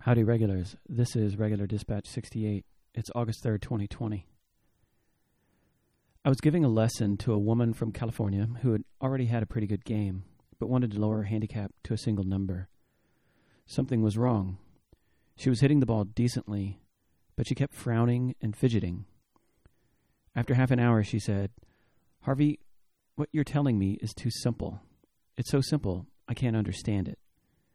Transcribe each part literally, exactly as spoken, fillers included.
Howdy, regulars. This is Regular Dispatch sixty-eight. It's August third, twenty twenty. I was giving a lesson to a woman from California who had already had a pretty good game, but wanted to lower her handicap to a single number. Something was wrong. She was hitting the ball decently, but she kept frowning and fidgeting. After half an hour, she said, "Harvey, what you're telling me is too simple. It's so simple, I can't understand it."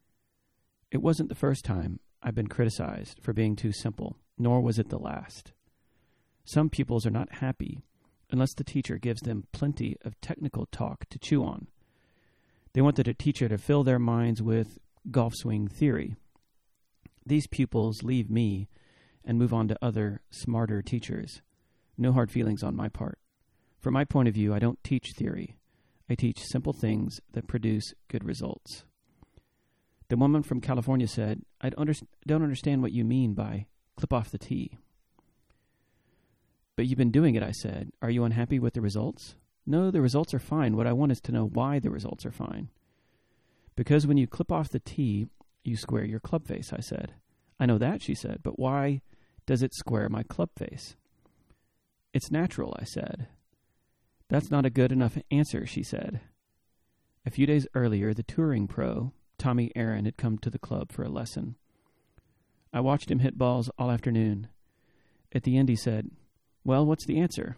It wasn't the first time I've been criticized for being too simple, nor was it the last. Some pupils are not happy unless the teacher gives them plenty of technical talk to chew on. They want the teacher to fill their minds with golf swing theory. These pupils leave me and move on to other, smarter teachers. No hard feelings on my part. From my point of view, I don't teach theory. I teach simple things that produce good results. The woman from California said, I under- don't understand what you mean by clip off the tee. But you've been doing it, I said. Are you unhappy with the results? No, the results are fine. What I want is to know why the results are fine. Because when you clip off the tee, you square your club face, I said. I know that, she said, but why does it square my club face? It's natural, I said. That's not a good enough answer, she said. A few days earlier, the touring pro, Tommy Aaron, had come to the club for a lesson. I watched him hit balls all afternoon. At the end, he said, "Well, what's the answer?"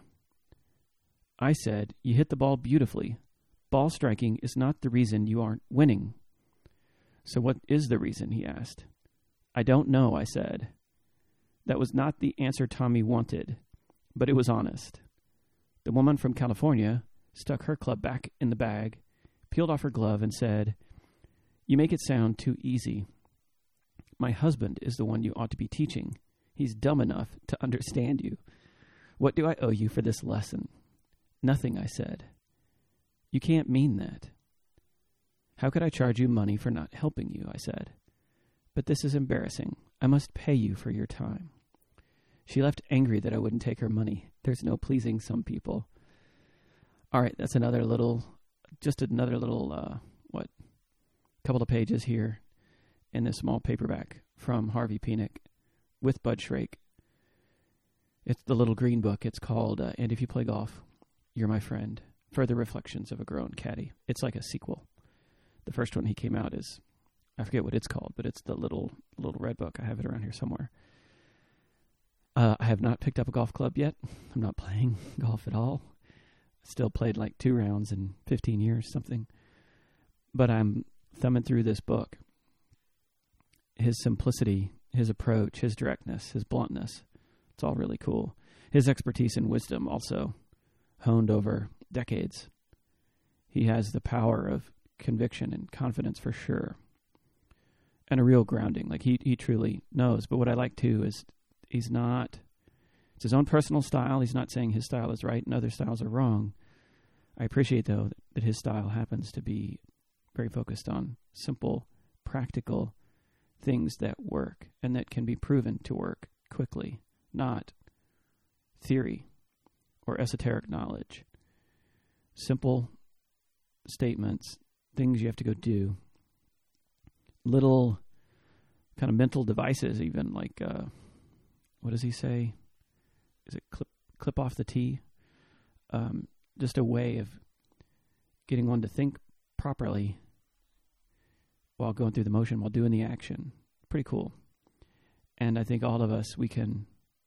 I said, "You hit the ball beautifully. Ball striking is not the reason you aren't winning." "So what is the reason?" he asked. "I don't know," I said. That was not the answer Tommy wanted, but it was honest. The woman from California stuck her club back in the bag, peeled off her glove, and said, "You make it sound too easy. My husband is the one you ought to be teaching. He's dumb enough to understand you. What do I owe you for this lesson?" "Nothing," I said. "You can't mean that." "How could I charge you money for not helping you?" I said. "But this is embarrassing. I must pay you for your time." She left angry that I wouldn't take her money. There's no pleasing some people. All right, that's another little, just another little, uh, what, couple of pages here in this small paperback from Harvey Penick with Bud Shrake. It's the little green book. It's called uh, And If You Play Golf, You're My Friend, Further Reflections of a Grown Caddy. It's like a sequel. The first one he came out is, I forget what it's called, but it's the little little red book. I have it around here somewhere. Uh, I have not picked up a golf club yet. I'm not playing golf at all. Still played like two rounds in fifteen years, something. But I'm thumbing through this book. His simplicity, his approach, his directness, his bluntness, it's all really cool. His expertise and wisdom also honed over decades. He has the power of conviction and confidence for sure. And a real grounding. Like he, he truly knows. But what I like too is he's not, it's his own personal style. He's not saying his style is right and other styles are wrong. I appreciate though that his style happens to be very focused on simple, practical things that work and that can be proven to work quickly, not theory or esoteric knowledge. Simple statements, things you have to go do, little kind of mental devices even, like, uh, what does he say? Is it clip, clip off the tee? Um, just a way of getting one to think properly while going through the motion, while doing the action. Pretty cool. And I think all of us, we can,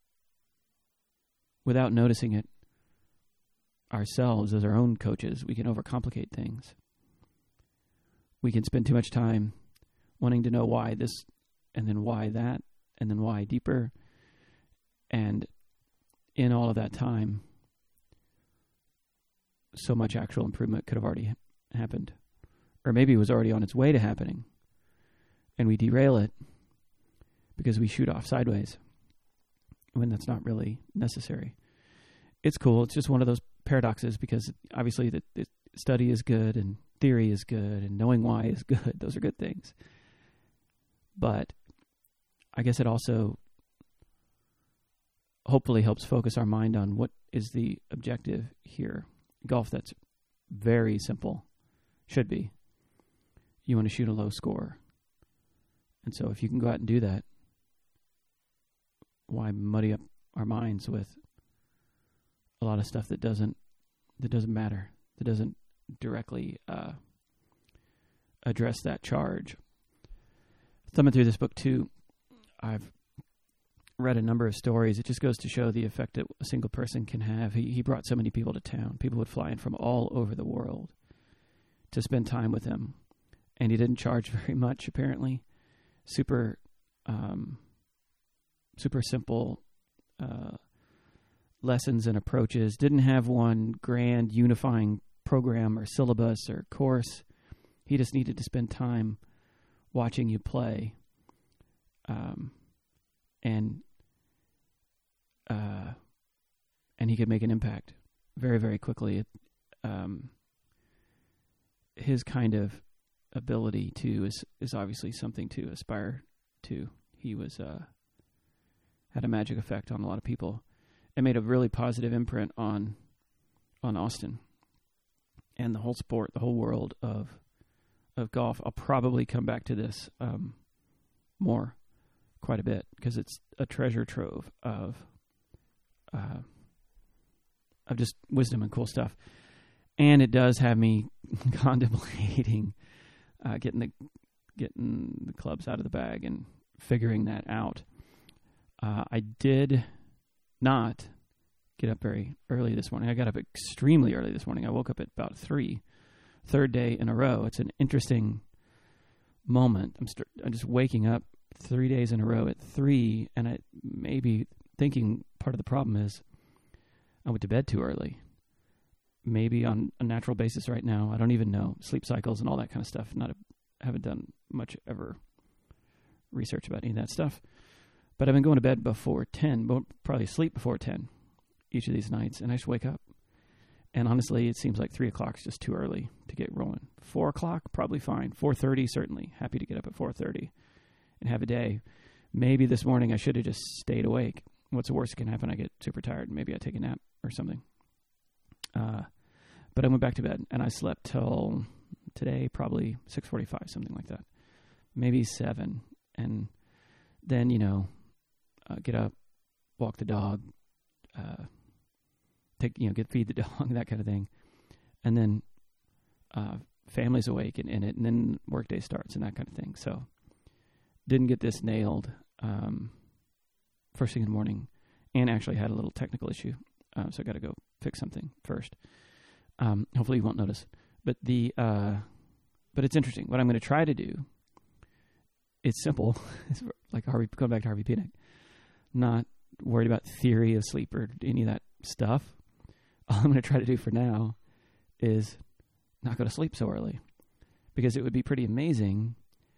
without noticing it ourselves as our own coaches, we can overcomplicate things. We can spend too much time wanting to know why this, and then why that, and then why deeper. And in all of that time, so much actual improvement could have already happened. Or maybe it was already on its way to happening. And we derail it because we shoot off sideways when that's not really necessary. It's cool. It's just one of those paradoxes because obviously the, the study is good and theory is good and knowing why is good. Those are good things. But I guess it also hopefully helps focus our mind on what is the objective here. Golf that's very simple, should be. You want to shoot a low score. And so if you can go out and do that, why muddy up our minds with a lot of stuff that doesn't that doesn't matter, that doesn't directly uh, address that charge. Thumbing through this book too, I've read a number of stories. It just goes to show the effect that a single person can have. He he brought so many people to town. People would fly in from all over the world to spend time with him, and he didn't charge very much. Apparently, super, um, super simple uh, lessons and approaches. Didn't have one grand unifying program or syllabus or course. He just needed to spend time watching you play, um, and uh, and he could make an impact very, very quickly. It, um, his kind of ability to is is obviously something to aspire to. He was uh, had a magic effect on a lot of people, and made a really positive imprint on on Austin and the whole sport, the whole world of of golf. I'll probably come back to this um, more, quite a bit, because it's a treasure trove of uh, of just wisdom and cool stuff. And it does have me contemplating uh, getting the getting the clubs out of the bag and figuring that out. Uh, I did not get up very early this morning. I got up extremely early this morning. I woke up at about three. Third day in a row. It's an interesting moment. I'm, st- I'm just waking up three days in a row at three, and I maybe thinking part of the problem is I went to bed too early. Maybe on a natural basis right now. I don't even know. Sleep cycles and all that kind of stuff. Not a, haven't done much ever research about any of that stuff. But I've been going to bed before ten, but probably sleep before ten each of these nights, and I just wake up. And honestly, it seems like three o'clock is just too early to get rolling. Four o'clock, probably fine. Four thirty, certainly. Happy to get up at four thirty and have a day. Maybe this morning I should have just stayed awake. What's the worst that can happen? I get super tired. Maybe I take a nap or something. Uh, but I went back to bed, and I slept till today, probably six forty-five, something like that. Maybe seven. And then, you know, uh, get up, walk the dog, uh, take, you know, get feed the dog, that kind of thing. And then uh, family's awake and in it, and then workday starts and that kind of thing. So didn't get this nailed um, first thing in the morning, and actually had a little technical issue. Uh, so I got to go fix something first. Um, hopefully you won't notice. But the uh, but it's interesting. What I'm going to try to do, it's simple. It's like Harvey, going back to Harvey Penick. Not worried about theory of sleep or any of that stuff. All I'm going to try to do for now is not go to sleep so early, because it would be pretty amazing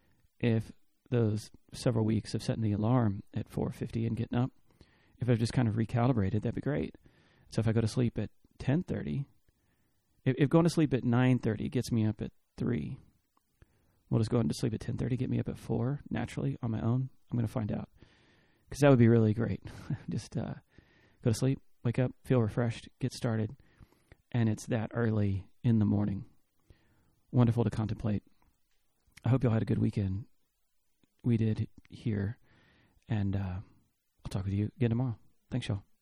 if those several weeks of setting the alarm at four fifty and getting up, if I've just kind of recalibrated, that'd be great. So if I go to sleep at ten thirty, if, if going to sleep at nine thirty gets me up at three, will just going to sleep at ten thirty get me up at four naturally on my own? I'm going to find out, because that would be really great. Just uh, go to sleep, wake up, feel refreshed, get started, and it's that early in the morning. Wonderful to contemplate. I hope y'all had a good weekend. We did here, and uh, I'll talk with you again tomorrow. Thanks, y'all.